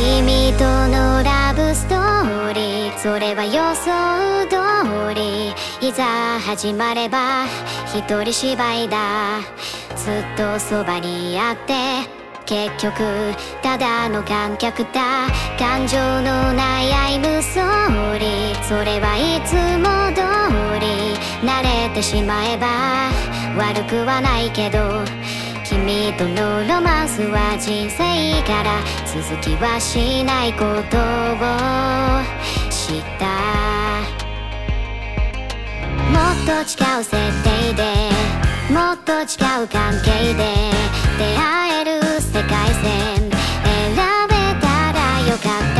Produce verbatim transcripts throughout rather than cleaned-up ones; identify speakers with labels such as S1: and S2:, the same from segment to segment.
S1: 君とのラブストーリー、それは予想通り。いざ始まれば一人芝居だ。ずっとそばにあって結局ただの観客だ。感情のないアイムソーリー、それはいつも通り。慣れてしまえば悪くはないけど、君とのロマンスは人生から続きはしないことを知った。もっと違う設定でもっと違う関係で出会える世界線選べたらよかった。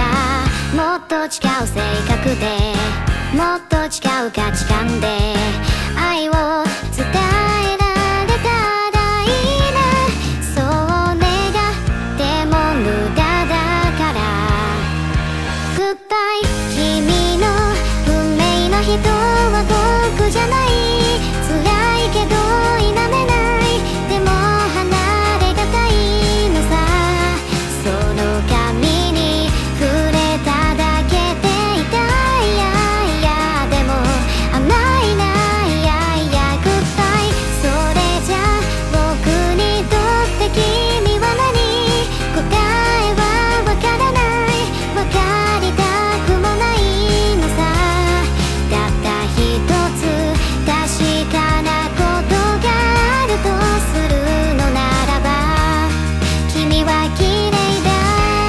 S1: もっと違う性格でもっと違う価値観で愛を伝えられたらいいな。そう願っても無駄だから。グッバイ、君の運命の人は僕じゃない。辛いけど否めない。でも離れがたいのさ。その髪に触れただけで痛い。いやいやでも甘いな。いやいやグッバイ。それじゃ僕にとって君は何。答えはわからない。わかりたくもないのさ。たった一つ確かなことがあるとするのならば、君は綺麗だ。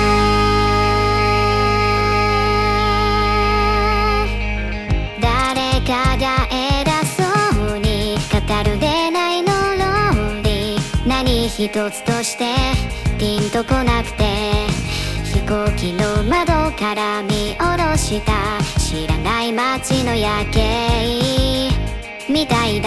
S1: 誰かが偉そうに語る出ないの論理、何一つとしてピンとこなくて、飛行機の窓から見下ろした知らない街の夜景みたいだ。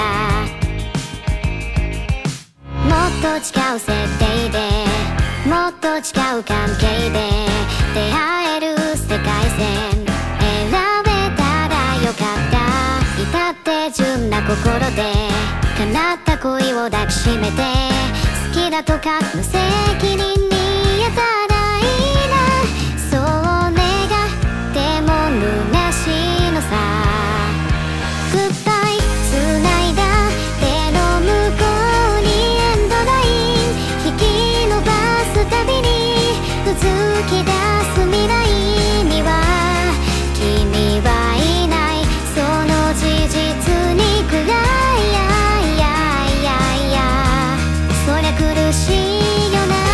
S1: もっと違う設定でもっと違う関係で出会える世界線選べたらよかった。至って純な心で叶った恋を抱きしめて、好きだとか無責任に言えたらいいな。そう願っても虚しいのさ。グッバイ、繋いだ手の向こうにエンドライン引き伸ばすたびにうずき出す未来には君はいない。その事実に暗い。いやいやいやいやそりゃ苦しいよな。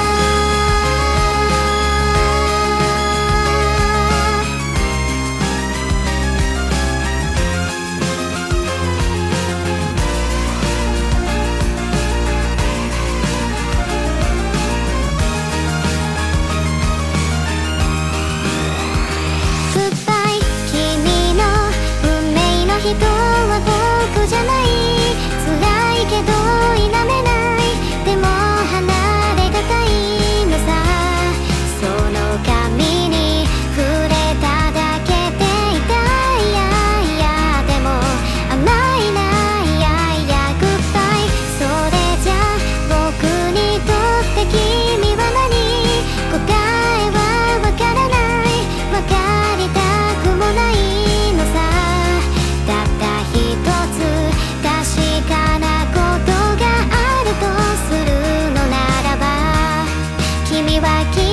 S1: グッバイ、君の運命の人は僕じゃない。辛いけど否めない。でも離れがたいのさ。その髪に触れただけで痛い。いやいやでも甘いな。いやいやグッバイ。それじゃ僕にとって君は何。答えはわからない。わかりたくもないのさ。たった一つ確かなことがあるとするのならば、君は君